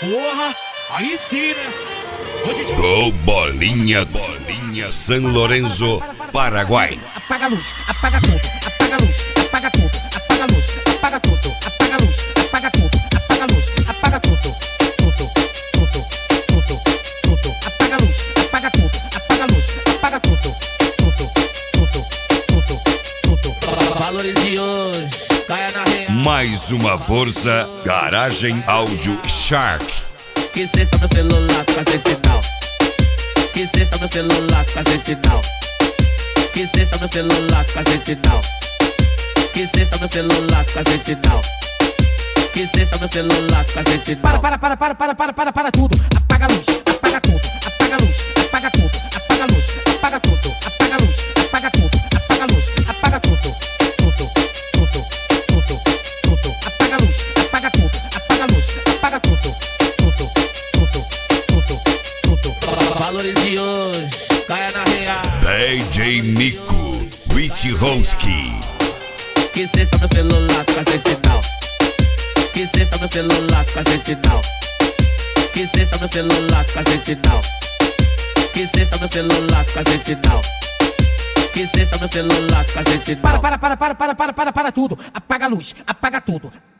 Porra, aí sim, né? Do Bolinha, São Lourenço, Paraguai. Apaga a luz, apaga tudo, apaga a luz, apaga tudo, apaga a luz, apaga tudo, apaga a luz, apaga tudo, apaga a luz, apaga tudo, tudo, apaga a luz, apaga tudo, apaga a luz, apaga tudo, tudo. Valores de hoje, caia na real. Mais uma força, Garagem Áudio Shark. Que cesta meu celular fica sem sinal. Que cesta meu celular fica sem sinal. Que cesta meu celular fica sem sinal. Que cesta meu celular fica sem sinal. Que cesta meu celular fica sem sinal. Para tudo, apaga a luz, apaga tudo, apaga a luz, apaga tudo, apaga a luz, apaga tudo, apaga a luz, apaga tudo, apaga a luz, apaga tudo, apaga a luz, apaga tudo, apaga a luz, apaga tudo, Valores de hoje, caia na real. DJ Mico, Wichowski. Que cesta meu celular fica sem sinal. Que cesta meu celular fica sem sinal. Que cesta meu celular fica sem sinal. Que cesta meu celular fica sem sinal. Que cesta meu celular fica sem sinal. para tudo, apaga a luz, apaga tudo.